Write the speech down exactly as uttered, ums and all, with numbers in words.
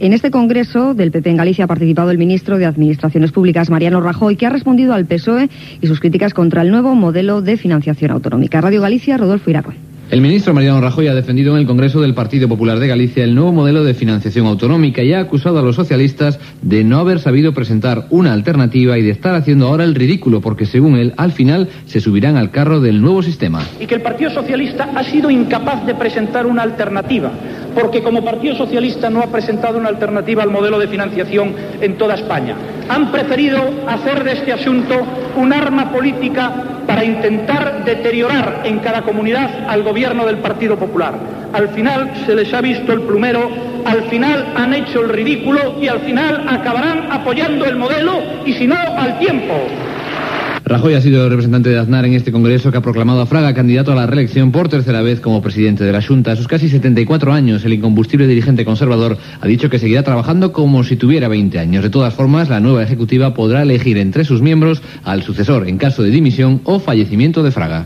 En este congreso del P P en Galicia ha participado el ministro de Administraciones Públicas, Mariano Rajoy, que ha respondido al P S O E y sus críticas contra el nuevo modelo de financiación autonómica. Radio Galicia, Rodolfo Iraco. El ministro Mariano Rajoy ha defendido en el Congreso del Partido Popular de Galicia el nuevo modelo de financiación autonómica y ha acusado a los socialistas de no haber sabido presentar una alternativa y de estar haciendo ahora el ridículo, porque según él, al final se subirán al carro del nuevo sistema. Y que el Partido Socialista ha sido incapaz de presentar una alternativa, porque como Partido Socialista no ha presentado una alternativa al modelo de financiación en toda España. Han preferido hacer de este asunto un arma política para intentar deteriorar en cada comunidad al gobierno del Partido Popular. Al final se les ha visto el plumero, al final han hecho el ridículo y al final acabarán apoyando el modelo y si no, al tiempo. Rajoy ha sido el representante de Aznar en este congreso, que ha proclamado a Fraga candidato a la reelección por tercera vez como presidente de la Xunta. A sus casi setenta y cuatro años, el incombustible dirigente conservador ha dicho que seguirá trabajando como si tuviera veinte años. De todas formas, la nueva ejecutiva podrá elegir entre sus miembros al sucesor en caso de dimisión o fallecimiento de Fraga.